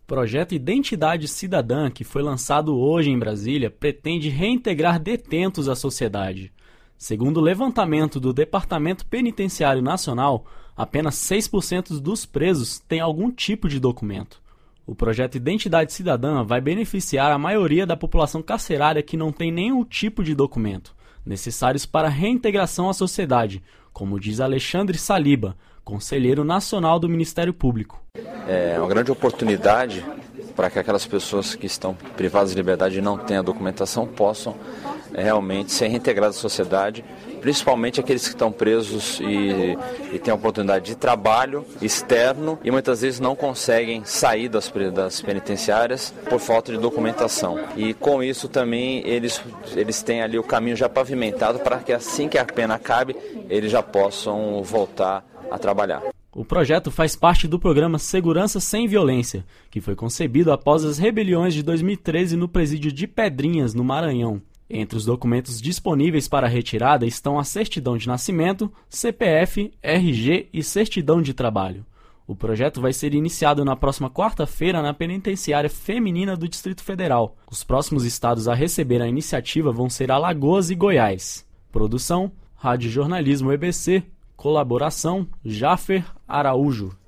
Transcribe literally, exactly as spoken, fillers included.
projeto Identidade Cidadã, que foi lançado hoje em Brasília, pretende reintegrar detentos à sociedade. Segundo o levantamento do Departamento Penitenciário Nacional, apenas seis por cento dos presos têm algum tipo de documento. O projeto Identidade Cidadã vai beneficiar a maioria da população carcerária que não tem nenhum tipo de documento, necessários para a reintegração à sociedade, como diz Alexandre Saliba, conselheiro nacional do Ministério Público. É uma grande oportunidade para que aquelas pessoas que estão privadas de liberdade e não têm a documentação possam é, realmente ser reintegradas à sociedade, principalmente aqueles que estão presos e, e têm a oportunidade de trabalho externo e muitas vezes não conseguem sair das, das penitenciárias por falta de documentação. E com isso também eles, eles têm ali o caminho já pavimentado para que assim que a pena acabe, eles já possam voltar a trabalhar. O projeto faz parte do programa Segurança Sem Violência, que foi concebido após as rebeliões de dois mil e treze no presídio de Pedrinhas, no Maranhão. Entre os documentos disponíveis para retirada estão a certidão de nascimento, C P F, R G e certidão de trabalho. O projeto vai ser iniciado na próxima quarta-feira na Penitenciária Feminina do Distrito Federal. Os próximos estados a receber a iniciativa vão ser Alagoas e Goiás. Produção, Rádio Jornalismo E B C. Colaboração, Jaffer Araújo.